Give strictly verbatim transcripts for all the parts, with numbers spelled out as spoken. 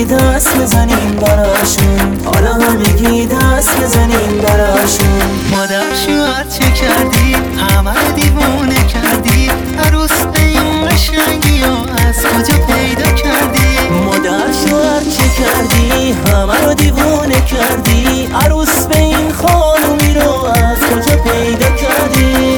همگی دست بزنیم براشون، حالا همگی دست بزنیم براشون. مادر شوهر چه کردی؟ همه رو دیوونه کردی. عروس به این قشنگی و از کجا پیدا کردی؟ مادر شوهر چه کردی؟ همه رو دیوونه کردی. عروس به این خانومی رو از کجا پیدا کردی؟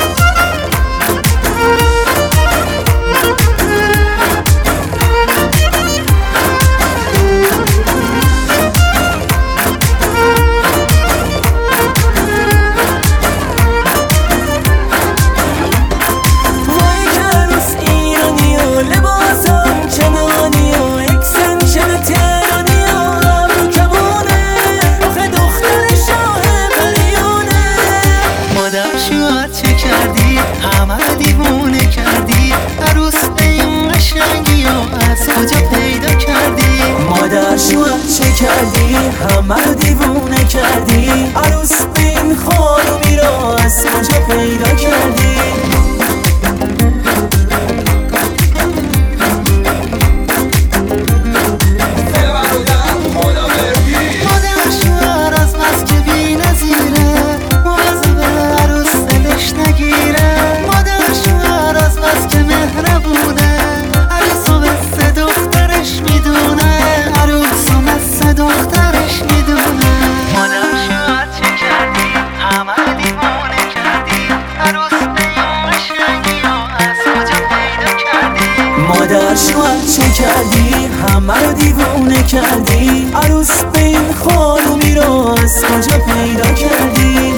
مادر شوهر چه کردی؟ همه رو دیوونه کردی. عروس به این خانومی رو از کجا پیدا کردی؟ مادر شوهر از بس که بی نظیره، مواظب عروس دلش نگیره. مادر شوهر از بس که مهربونه، عروس و مثل دخترش میدونه. عروس و مثل دخترش میدونه. مادر شوهر چه کردی؟ همه رو دیوونه کردی. عروس به این قشنگی و از کجا پیدا کردی؟ مادر شوهر چه کردی؟ همه رو دیوونه کردی. عروس به این خانومی رو از کجا پیدا کردی؟